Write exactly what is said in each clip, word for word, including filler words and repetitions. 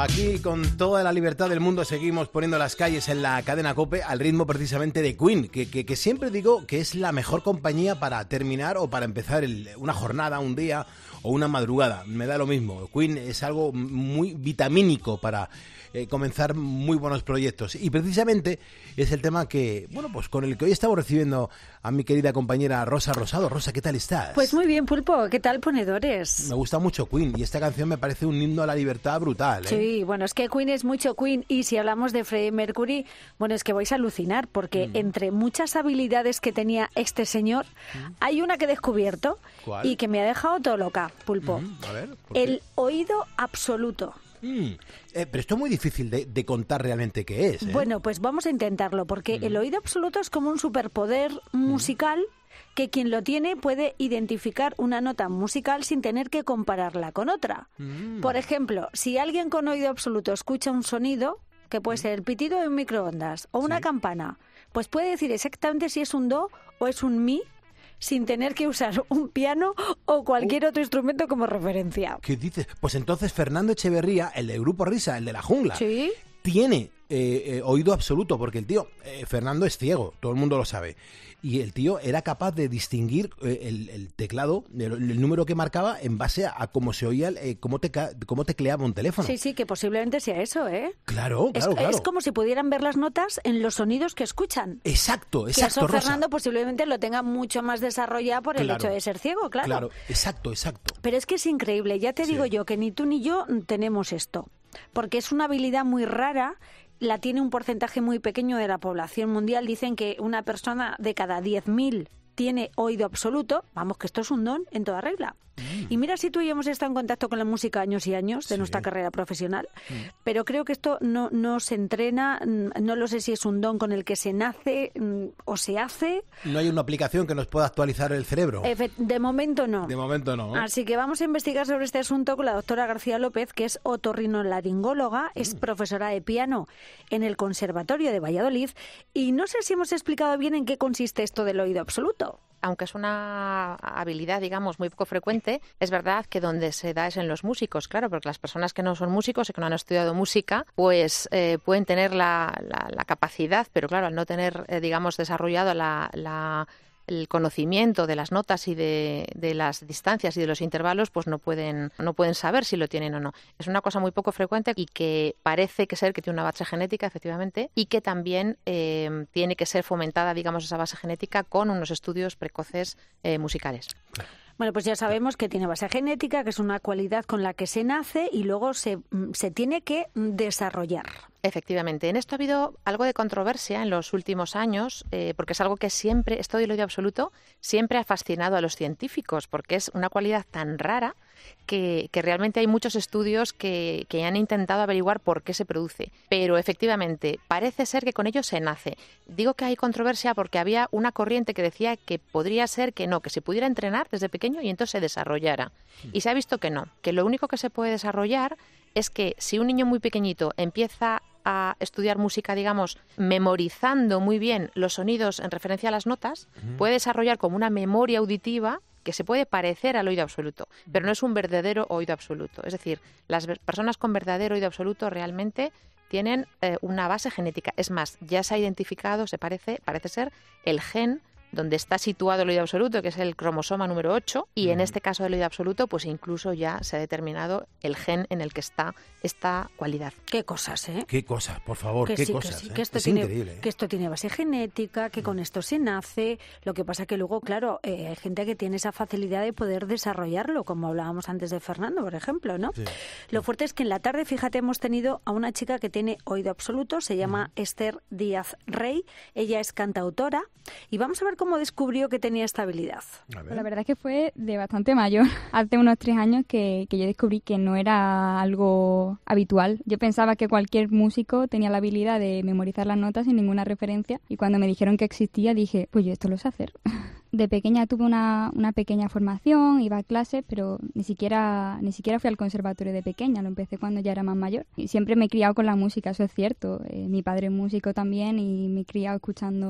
Aquí con toda la libertad del mundo seguimos poniendo las calles en la cadena COPE al ritmo precisamente de Queen, que, que, que siempre digo que es la mejor compañía para terminar o para empezar el, una jornada, un día o una madrugada. Me da lo mismo. Queen es algo muy vitamínico para eh, comenzar muy buenos proyectos. Y precisamente es el tema que, bueno, pues con el que hoy estamos recibiendo a mi querida compañera Rosa Rosado. Rosa, ¿qué tal estás? Pues muy bien, Pulpo. ¿Qué tal, ponedores? Me gusta mucho Queen y esta canción me parece un himno a la libertad brutal, ¿eh? Sí, bueno, es que Queen es mucho Queen y si hablamos de Freddie Mercury, bueno, es que vais a alucinar porque mm. entre muchas habilidades que tenía este señor, mm. hay una que he descubierto. ¿Cuál? Y que me ha dejado todo loca, Pulpo. Mm, a ver, el oído absoluto. Mm. Eh, pero esto es muy difícil de, de contar realmente qué es, ¿eh? Bueno, pues vamos a intentarlo, porque mm. el oído absoluto es como un superpoder musical mm. que quien lo tiene puede identificar una nota musical sin tener que compararla con otra. Mm. Por ejemplo, si alguien con oído absoluto escucha un sonido, que puede ser el pitido de un microondas o una sí. campana, pues puede decir exactamente si es un do o es un mi, sin tener que usar un piano o cualquier oh. otro instrumento como referencia. ¿Qué dices? Pues entonces Fernando Echeverría, el del Grupo Risa, el de La Jungla, ¿sí? tiene eh, eh, oído absoluto, porque el tío, eh, Fernando es ciego, todo el mundo lo sabe. Y el tío era capaz de distinguir eh, el, el teclado, el, el número que marcaba en base a, a cómo se oía, eh, cómo, teca, cómo tecleaba un teléfono. Sí, sí, que posiblemente sea eso, ¿eh? Claro, claro, es, claro. Es como si pudieran ver las notas en los sonidos que escuchan. Exacto, exacto, que eso Rosa. Fernando posiblemente lo tenga mucho más desarrollado por el claro, hecho de ser ciego, claro. Claro, exacto, exacto. Pero es que es increíble, ya te sí. digo yo que ni tú ni yo tenemos esto, porque es una habilidad muy rara. La tiene un porcentaje muy pequeño de la población mundial. Dicen que una persona de cada diez mil tiene oído absoluto. Vamos, que esto es un don en toda regla. Mm. Y mira si tú y yo hemos estado en contacto con la música años y años de sí. nuestra carrera profesional, mm. pero creo que esto no, no se entrena, no lo sé si es un don con el que se nace mm, o se hace. ¿No hay una aplicación que nos pueda actualizar el cerebro? De momento no. De momento no. Así que vamos a investigar sobre este asunto con la doctora García López, que es otorrinolaringóloga, mm. es profesora de piano en el Conservatorio de Valladolid, y no sé si hemos explicado bien en qué consiste esto del oído absoluto. Aunque es una habilidad, digamos, muy poco frecuente, es verdad que donde se da es en los músicos, claro, porque las personas que no son músicos y que no han estudiado música, pues eh, pueden tener la, la, la capacidad, pero claro, al no tener, eh, digamos, desarrollado la... la el conocimiento de las notas y de, de las distancias y de los intervalos, pues no pueden no pueden saber si lo tienen o no. Es una cosa muy poco frecuente y que parece que ser que tiene una base genética, efectivamente, y que también eh, tiene que ser fomentada, digamos, esa base genética con unos estudios precoces eh, musicales. Bueno, pues ya sabemos que tiene base genética, que es una cualidad con la que se nace y luego se, se tiene que desarrollar. Efectivamente. En esto ha habido algo de controversia en los últimos años, eh, porque es algo que siempre, esto del oído absoluto, siempre ha fascinado a los científicos, porque es una cualidad tan rara que, que realmente hay muchos estudios que, que han intentado averiguar por qué se produce. Pero efectivamente, parece ser que con ello se nace. Digo que hay controversia porque había una corriente que decía que podría ser que no, que se pudiera entrenar desde pequeño y entonces se desarrollara. Y se ha visto que no, que lo único que se puede desarrollar es que si un niño muy pequeñito empieza a estudiar música, digamos, memorizando muy bien los sonidos en referencia a las notas, uh-huh. puede desarrollar como una memoria auditiva que se puede parecer al oído absoluto, pero no es un verdadero oído absoluto. Es decir, las personas con verdadero oído absoluto realmente tienen eh, una base genética. Es más, ya se ha identificado, se parece, parece ser, el gen donde está situado el oído absoluto, que es el cromosoma número ocho, y mm. en este caso del oído absoluto, pues incluso ya se ha determinado el gen en el que está esta cualidad. Qué cosas, ¿eh? Qué cosas, por favor, que qué sí, cosas. Que sí, ¿eh? que esto es tiene, increíble. Que esto tiene base genética, que mm. con esto se nace. Lo que pasa que luego, claro, eh, hay gente que tiene esa facilidad de poder desarrollarlo, como hablábamos antes de Fernando, por ejemplo, ¿no? Sí. Lo fuerte es que en la tarde, fíjate, hemos tenido a una chica que tiene oído absoluto, se llama mm. Esther Díaz Rey, ella es cantautora, y vamos a ver cómo descubrió que tenía esta habilidad. La verdad es que fue de bastante mayor. Hace unos tres años que, que yo descubrí que no era algo habitual. Yo pensaba que cualquier músico tenía la habilidad de memorizar las notas sin ninguna referencia, y cuando me dijeron que existía dije, pues yo esto lo sé hacer. De pequeña tuve una, una pequeña formación, iba a clases, pero ni siquiera ni siquiera fui al conservatorio de pequeña, lo empecé cuando ya era más mayor. Y siempre me he criado con la música, eso es cierto. Eh, mi padre es músico también y me he criado escuchando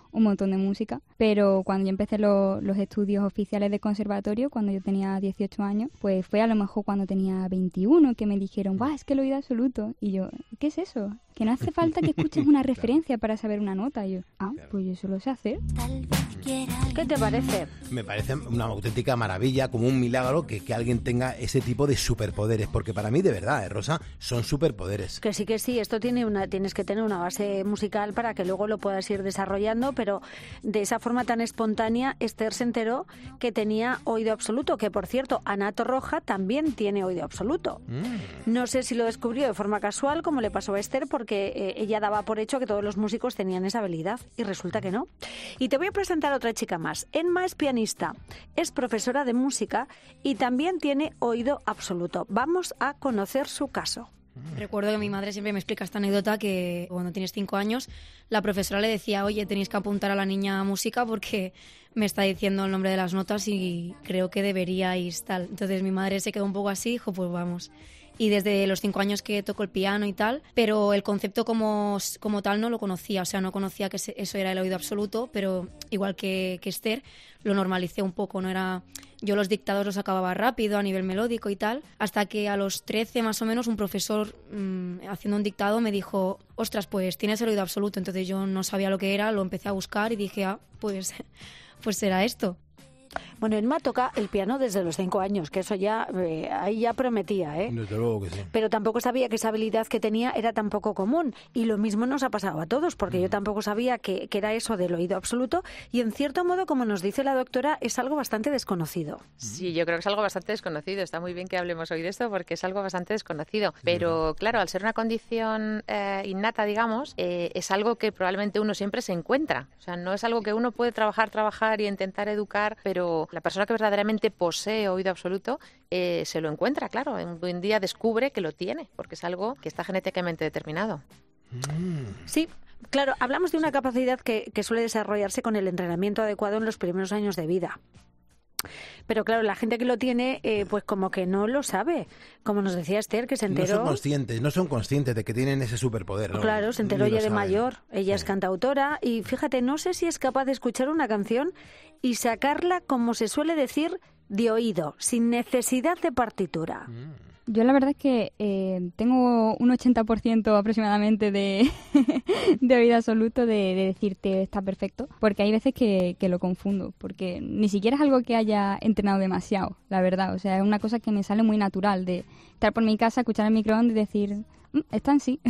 un montón de música, pero cuando yo empecé lo, los estudios oficiales de conservatorio, cuando yo tenía dieciocho años, pues fue a lo mejor cuando tenía veintiuno que me dijeron, ¡buah, es que el oído absoluto! Y yo, ¿qué es eso? Que no hace falta que escuches una referencia para saber una nota. Y yo, ah, pues yo eso lo sé hacer. ¿Qué te parece? Me parece una auténtica maravilla, como un milagro que, que alguien tenga ese tipo de superpoderes, porque para mí de verdad, ¿eh, Rosa? Son superpoderes. Que sí, que sí, esto tiene una, tienes que tener una base musical para que luego lo puedas ir desarrollando, pero de esa forma tan espontánea, Esther se enteró que tenía oído absoluto, que por cierto, Ana Torroja también tiene oído absoluto. Mm. No sé si lo descubrió de forma casual, como le pasó a Esther, porque eh, ella daba por hecho que todos los músicos tenían esa habilidad, y resulta que no. Y te voy a presentar a otra chica más. Emma es pianista, es profesora de música y también tiene oído absoluto. Vamos a conocer su caso. Recuerdo que mi madre siempre me explica esta anécdota, que cuando tienes cinco años la profesora le decía, oye, tenéis que apuntar a la niña a música porque me está diciendo el nombre de las notas y creo que deberíais tal. Entonces mi madre se quedó un poco así, dijo, pues vamos. Y desde los cinco años que toco el piano y tal, pero el concepto como, como tal no lo conocía, o sea, no conocía que eso era el oído absoluto, pero igual que, que Esther, lo normalicé un poco, no era... Yo los dictados los acababa rápido a nivel melódico y tal, hasta que a los trece más o menos un profesor mmm, haciendo un dictado me dijo, ostras, pues tienes el oído absoluto. Entonces yo no sabía lo que era, lo empecé a buscar y dije, ah, pues, pues será esto. Bueno, Emma toca el piano desde los cinco años, que eso ya, eh, ahí ya prometía, ¿eh? Desde luego que sí. Pero tampoco sabía que esa habilidad que tenía era tan poco común. Y lo mismo nos ha pasado a todos, porque mm. yo tampoco sabía que, que era eso del oído absoluto. Y en cierto modo, como nos dice la doctora, es algo bastante desconocido. Sí, yo creo que es algo bastante desconocido. Está muy bien que hablemos hoy de esto, porque es algo bastante desconocido. Pero claro, al ser una condición eh, innata, digamos, eh, es algo que probablemente uno siempre se encuentra. O sea, no es algo que uno puede trabajar, trabajar y intentar educar, pero la persona que verdaderamente posee oído absoluto eh, se lo encuentra, claro, un buen día descubre que lo tiene, porque es algo que está genéticamente determinado. Sí, claro, hablamos de una capacidad que, que suele desarrollarse con el entrenamiento adecuado en los primeros años de vida. Pero claro, la gente que lo tiene, eh, pues como que no lo sabe. Como nos decía Esther, que se enteró... No son conscientes, no son conscientes de que tienen ese superpoder, ¿no? Claro, se enteró ya de mayor. Ella sí. es cantautora y fíjate, no sé si es capaz de escuchar una canción y sacarla, como se suele decir, de oído, sin necesidad de partitura. Mm. Yo la verdad es que eh, tengo un ochenta por ciento aproximadamente de, de oído absoluto de, de decirte está perfecto, porque hay veces que, que lo confundo, porque ni siquiera es algo que haya entrenado demasiado, la verdad. O sea, es una cosa que me sale muy natural, de estar por mi casa, escuchar el microondas y decir, mmm, está en sí.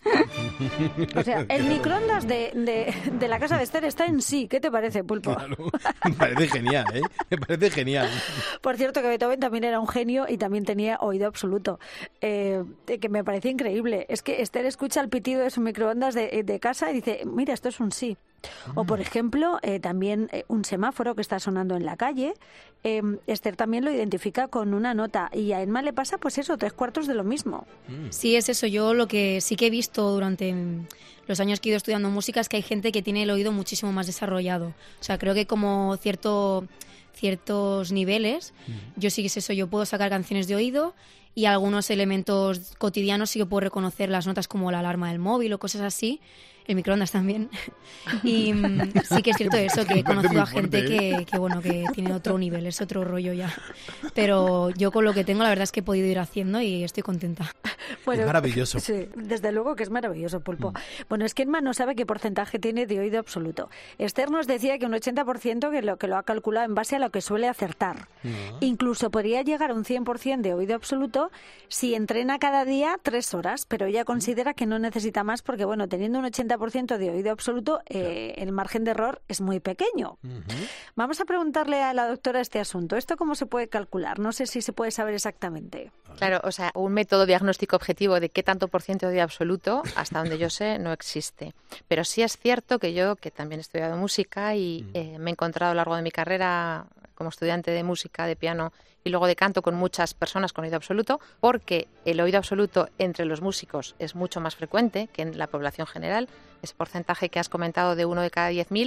O sea, el microondas de, de, de la casa de Esther está en sí. ¿Qué te parece, Pulpo? Claro, me parece genial, ¿eh? Me parece genial. Por cierto, que Beethoven también era un genio y también tenía oído absoluto, eh, que me parece increíble. Es que Esther escucha el pitido de su microondas de, de casa y dice, mira, esto es un sí. O, por ejemplo, eh, también eh, un semáforo que está sonando en la calle. Eh, Esther también lo identifica con una nota y a Emma le pasa, pues eso, tres cuartos de lo mismo. Sí, es eso. Yo lo que sí que he visto durante los años que he ido estudiando música es que hay gente que tiene el oído muchísimo más desarrollado. O sea, creo que como cierto, ciertos niveles, yo sí que es eso, yo puedo sacar canciones de oído y algunos elementos cotidianos sí que puedo reconocer las notas como la alarma del móvil o cosas así. El microondas también. Y mm, sí que es cierto eso, que he conocido a gente que, que, bueno, que tiene otro nivel, es otro rollo ya. Pero yo con lo que tengo, la verdad es que he podido ir haciendo y estoy contenta. Bueno, es maravilloso. Sí, desde luego que es maravilloso, Pulpo. Mm. Bueno, es que Emma no sabe qué porcentaje tiene de oído absoluto. Esther nos decía que un ochenta por ciento que lo, que lo ha calculado en base a lo que suele acertar. Mm. Incluso podría llegar a un cien por ciento de oído absoluto si entrena cada día tres horas, pero ella considera que no necesita más porque, bueno, teniendo un ochenta por ciento de oído absoluto, eh, el margen de error es muy pequeño. Uh-huh. Vamos a preguntarle a la doctora este asunto. ¿Esto cómo se puede calcular? No sé si se puede saber exactamente. Claro, o sea, un método diagnóstico objetivo de qué tanto por ciento de oído absoluto, hasta donde yo sé, no existe. Pero sí es cierto que yo, que también he estudiado música y eh, me he encontrado a lo largo de mi carrera como estudiante de música, de piano y luego de canto con muchas personas con oído absoluto, porque el oído absoluto entre los músicos es mucho más frecuente que en la población general. Ese porcentaje que has comentado de uno de cada diez mil,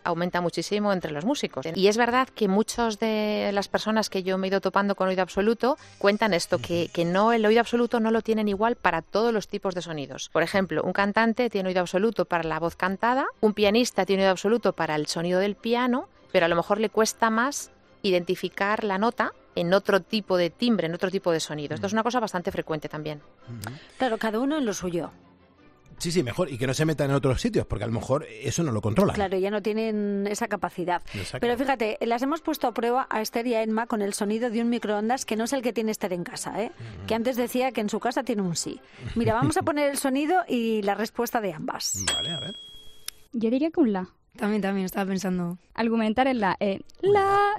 aumenta muchísimo entre los músicos. Y es verdad que muchas de las personas que yo me he ido topando con oído absoluto cuentan esto, que, que no, el oído absoluto no lo tienen igual para todos los tipos de sonidos. Por ejemplo, un cantante tiene oído absoluto para la voz cantada, un pianista tiene oído absoluto para el sonido del piano, pero a lo mejor le cuesta más identificar la nota en otro tipo de timbre, en otro tipo de sonido. Esto es una cosa bastante frecuente también. Claro, cada uno en lo suyo. Sí, sí, mejor. Y que no se metan en otros sitios, porque a lo mejor eso no lo controlan. Claro, ya no tienen esa capacidad. Exacto. Pero fíjate, las hemos puesto a prueba a Esther y a Emma con el sonido de un microondas que no es el que tiene Esther en casa, ¿eh? Uh-huh. Que antes decía que en su casa tiene un sí. Mira, vamos a poner el sonido y la respuesta de ambas. Vale, a ver. Yo diría que un la. También, también, estaba pensando. Argumentar en la. Eh, la...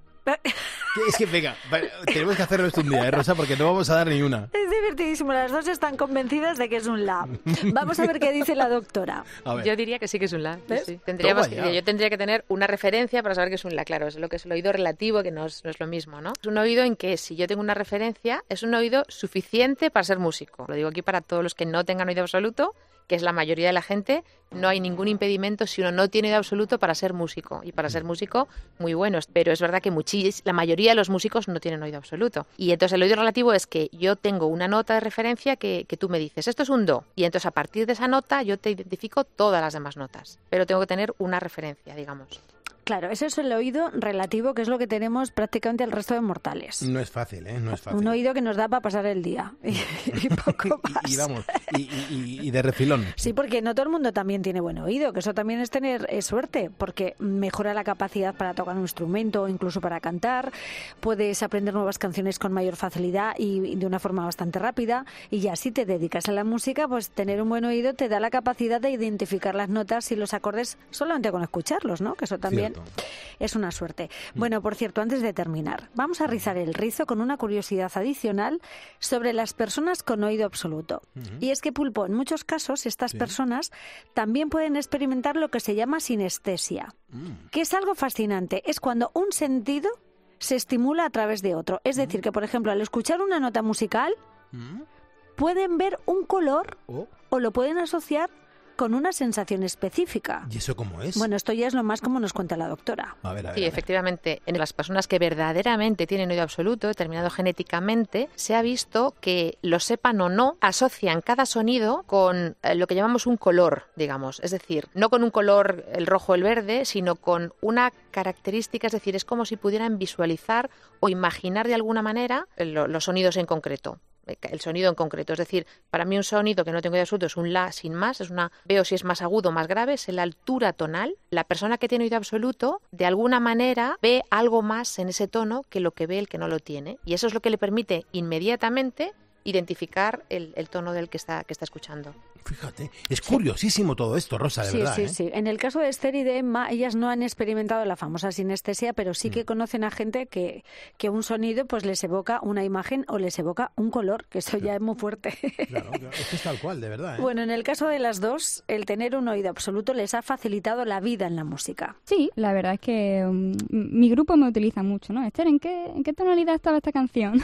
Es que, venga, tenemos que hacerlo esto un día, ¿eh, Rosa? Porque no vamos a dar ni una. Es divertidísimo, las dos están convencidas de que es un la. Vamos a ver qué dice la doctora. Yo diría que sí que es un la. Sí, sí. Tendríamos que, yo tendría que tener una referencia para saber que es un la, claro, es lo que es el oído relativo, que no es, no es lo mismo, ¿no? Es un oído en que si yo tengo una referencia, es un oído suficiente para ser músico. Lo digo aquí para todos los que no tengan oído absoluto, que es la mayoría de la gente, no hay ningún impedimento si uno no tiene oído absoluto para ser músico. Y para ser músico, muy buenos. Pero es verdad que muchis, la mayoría de los músicos no tienen oído absoluto. Y entonces el oído relativo es que yo tengo una nota de referencia que, que tú me dices, esto es un do. Y entonces a partir de esa nota yo te identifico todas las demás notas. Pero tengo que tener una referencia, digamos. Claro, ese es el oído relativo, que es lo que tenemos prácticamente el resto de mortales. No es fácil, ¿eh? No es fácil. Un oído que nos da para pasar el día y, y poco más. y, y vamos, y, y, y de refilón. Sí, porque no todo el mundo también tiene buen oído, que eso también es tener eh, suerte, porque mejora la capacidad para tocar un instrumento o incluso para cantar. Puedes aprender nuevas canciones con mayor facilidad y, y de una forma bastante rápida. Y ya si te dedicas a la música, pues tener un buen oído te da la capacidad de identificar las notas y los acordes solamente con escucharlos, ¿no? Que eso también... Cierto. Es una suerte. Bueno, por cierto, antes de terminar, vamos a rizar el rizo con una curiosidad adicional sobre las personas con oído absoluto. Uh-huh. Y es que, Pulpo, en muchos casos estas sí. personas también pueden experimentar lo que se llama sinestesia, uh-huh. que es algo fascinante. Es cuando un sentido se estimula a través de otro. Es decir, uh-huh. que, por ejemplo, al escuchar una nota musical, uh-huh. pueden ver un color oh. o lo pueden asociar con una sensación específica. ¿Y eso cómo es? Bueno, esto ya es lo más como nos cuenta la doctora. A ver, a ver, sí, a ver. Efectivamente, en las personas que verdaderamente tienen oído absoluto, determinado genéticamente, se ha visto que, lo sepan o no, asocian cada sonido con eh, lo que llamamos un color, digamos. Es decir, no con un color, el rojo o el verde, sino con una característica, es decir, es como si pudieran visualizar o imaginar de alguna manera lo, los sonidos en concreto. El sonido en concreto, es decir, para mí un sonido que no tengo oído absoluto es un la sin más, es una, veo si es más agudo o más grave, es la altura tonal. La persona que tiene oído absoluto, de alguna manera, ve algo más en ese tono que lo que ve el que no lo tiene. Y eso es lo que le permite inmediatamente identificar el, el tono del que está, que está escuchando. Fíjate, es curiosísimo todo esto, Rosa, de sí, verdad. Sí, ¿eh? sí, En el caso de Esther y de Emma, ellas no han experimentado la famosa sinestesia, pero sí que mm. conocen a gente que, que un sonido pues les evoca una imagen o les evoca un color, que eso ya es muy fuerte. Claro, claro. Es que es tal cual, de verdad. ¿eh? Bueno, en el caso de las dos, el tener un oído absoluto les ha facilitado la vida en la música. Sí, la verdad es que um, mi grupo me utiliza mucho, ¿no? Esther, ¿en qué, en qué tonalidad estaba esta canción?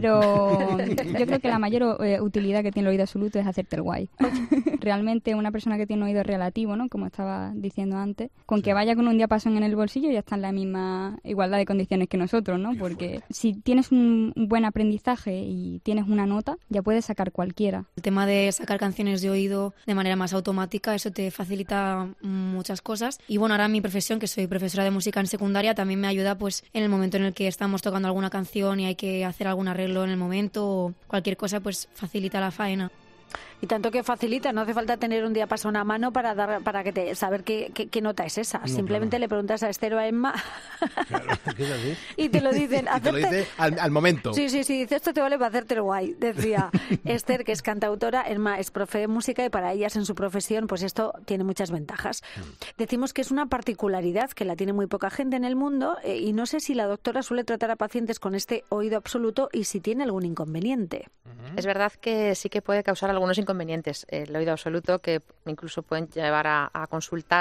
Pero yo creo que la mayor eh, utilidad que tiene el oído absoluto es hacerte el guay. Realmente una persona que tiene un oído relativo, ¿no? Como estaba diciendo antes, con que vaya con un diapasón en el bolsillo ya está en la misma igualdad de condiciones que nosotros, ¿no? Porque si tienes un buen aprendizaje y tienes una nota, ya puedes sacar cualquiera. El tema de sacar canciones de oído de manera más automática, eso te facilita muchas cosas. Y bueno, ahora mi profesión, que soy profesora de música en secundaria, también me ayuda pues en el momento en el que estamos tocando alguna canción y hay que hacer algún arreglo en el momento o cualquier cosa, pues facilita la faena. Y tanto que facilita, no hace falta tener un diapasón a mano para dar para que te saber qué, qué, qué nota es esa. No, Simplemente claro. le preguntas a Esther o a Emma claro, ¿qué es así? y te lo dicen. Y te lo dice al, al momento. Sí, sí, sí, dice esto te vale para hacerte el guay, decía Esther, que es cantautora, Emma es profe de música y para ellas en su profesión pues esto tiene muchas ventajas. Mm. Decimos que es una particularidad que la tiene muy poca gente en el mundo eh, y no sé si la doctora suele tratar a pacientes con este oído absoluto y si tiene algún inconveniente. Mm-hmm. Es verdad que sí que puede causar algunos inconvenientes el oído absoluto, que incluso pueden llevar a, a consultar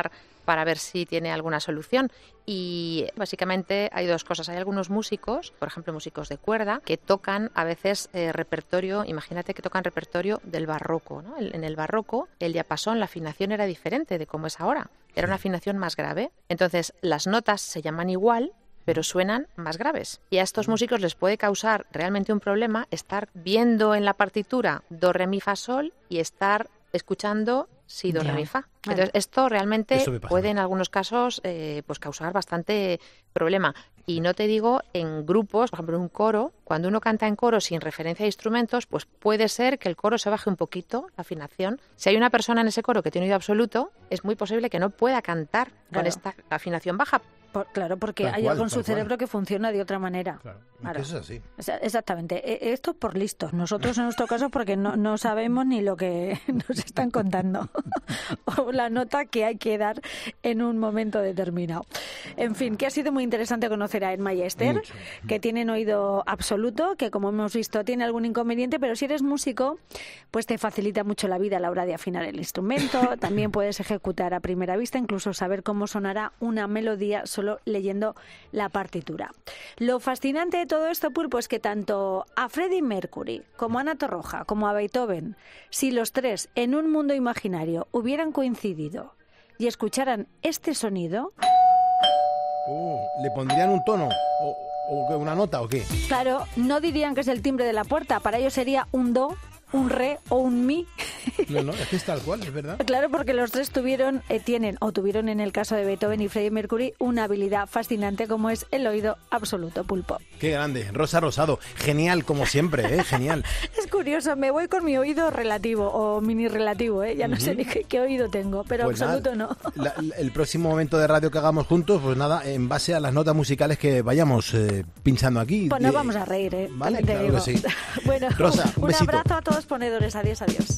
para ver si tiene alguna solución. Y básicamente hay dos cosas. Hay algunos músicos, por ejemplo músicos de cuerda, que tocan a veces eh, repertorio, imagínate que tocan repertorio del barroco, ¿no? En el barroco el diapasón, la afinación era diferente de como es ahora. Era una afinación más grave. Entonces las notas se llaman igual, pero suenan más graves. Y a estos músicos les puede causar realmente un problema estar viendo en la partitura do, re, mi, fa, sol y estar escuchando si, do, re, mi, fa. Entonces, esto realmente puede en algunos casos eh, pues causar bastante problema. Y no te digo en grupos, por ejemplo en un coro, cuando uno canta en coro sin referencia a instrumentos, pues puede ser que el coro se baje un poquito, la afinación. Si hay una persona en ese coro que tiene oído absoluto, es muy posible que no pueda cantar claro. con esta afinación baja. Por, claro, porque tal hay cual, algo en su cerebro cual. que funciona de otra manera. Claro, claro. eso es así. Exactamente. Esto por listos. Nosotros en nuestro caso porque no, no sabemos ni lo que nos están contando o la nota que hay que dar en un momento determinado. En fin, que ha sido muy interesante conocer a Emma y a Esther, Mucho. que tienen oído absoluto, que como hemos visto tiene algún inconveniente, pero si eres músico, pues te facilita mucho la vida a la hora de afinar el instrumento. También puedes ejecutar a primera vista, incluso saber cómo sonará una melodía solo leyendo la partitura. Lo fascinante de todo esto, Pulpo, es que tanto a Freddie Mercury como a Ana Torroja, como a Beethoven, si los tres en un mundo imaginario hubieran coincidido y escucharan este sonido... Uh, ¿le pondrían un tono o, o una nota o qué? Claro, no dirían que es el timbre de la puerta, para ellos sería un do, un re o un mi. No, no, es que es tal cual, es verdad. Claro, porque los tres tuvieron, eh, tienen, o tuvieron en el caso de Beethoven y Freddie Mercury, una habilidad fascinante como es el oído absoluto, Pulpo. Qué grande, Rosa Rosado, genial como siempre, ¿eh? Genial. Es curioso, me voy con mi oído relativo o mini relativo, ¿eh? Ya no uh-huh. sé ni qué, qué oído tengo, pero pues absoluto nada, no. La, el próximo momento de radio que hagamos juntos, pues nada, en base a las notas musicales que vayamos eh, pinchando aquí. Pues nos vamos a reír, ¿eh? Vale, claro que sí. Bueno, Rosa, un, un besito. abrazo a todos ponedores, adiós, adiós.